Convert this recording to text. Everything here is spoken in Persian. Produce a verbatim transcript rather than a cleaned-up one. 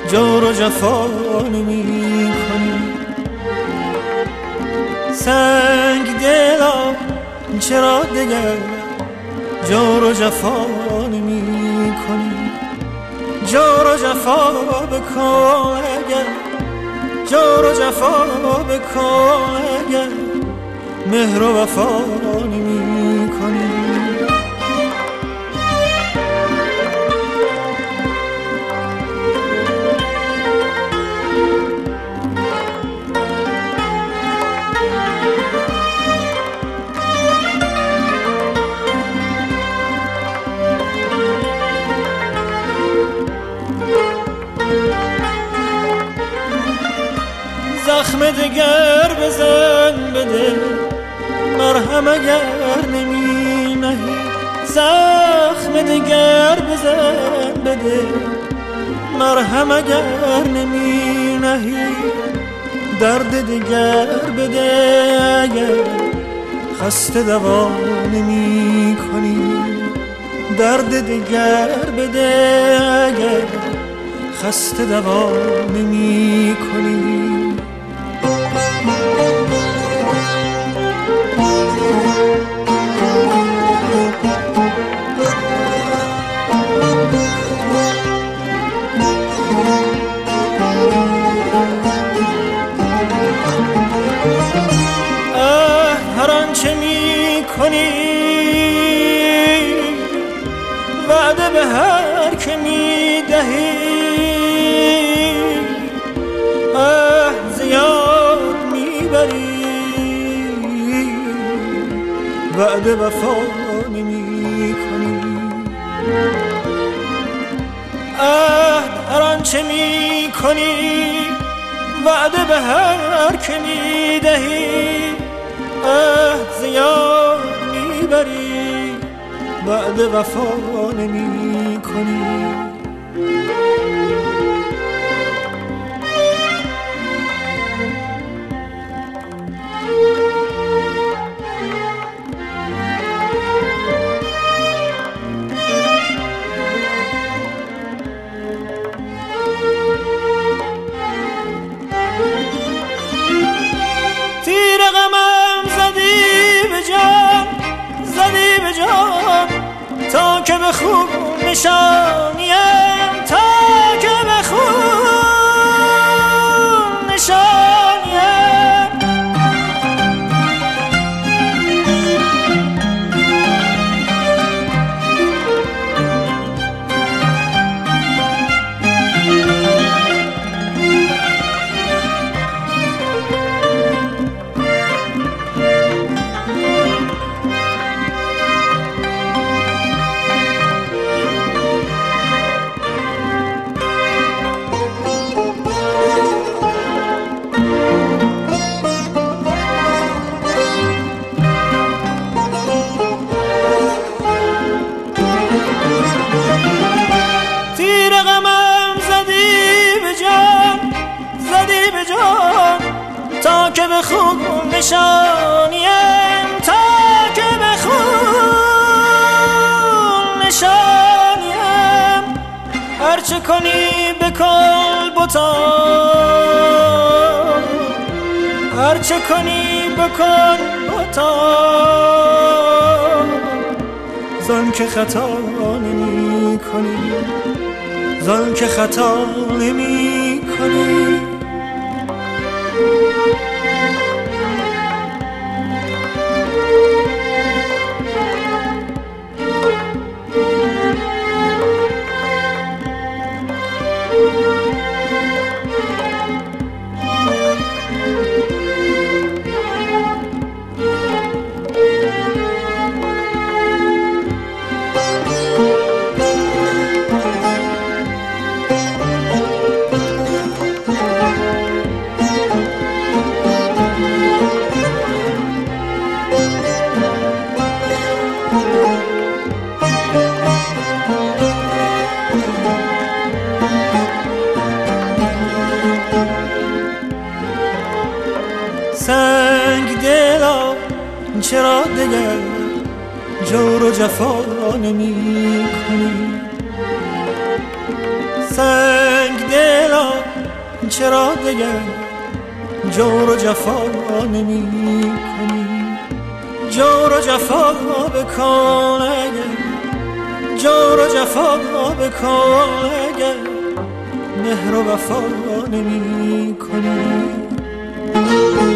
جور و جفا نمی کنی. سنگ دلا چرا دگر جور و جفا نمی کنی. جور و جفا بکن اگر، جور و جفا بکن اگر مهر و وفا نمی کنی. زخم دگر بزن بده مرهم اگر نمی نهی. زخم دگر بزن بده مرهم اگر نمی نهی. درد دگر بده اگر خسته دوا نمی کنی. درد دگر بده اگر خسته دوا نمی کنی. هر آنچه می کنی وعده به هر که می دهی. اه زیاد می بری وعده وفا نمی کنی. اه هر آنچه می کنی وعده به هر که می دهی. اه زیاد میبری بعد وفا نمی کنی. تیر غمم زدی به جان، زدی به جان تا که به خوب نشانیم، تا که به خوب نشانیم. تا که به خوب نشانیم، تا که به خوب نشانیم. هرچه کنی بکن بتا، هرچه کنی بکن بتا. زن که خطا نمی کنی، زن که خطا نمی کنی. سنگ دلا چرا دگر جور و جفا نمی کنی. سنگ دلا چرا دیگر جور و جفا نمی کنی؟ جور و جفا بکن اگر جور و جفا بکن اگر مهر و وفا نمی کنی.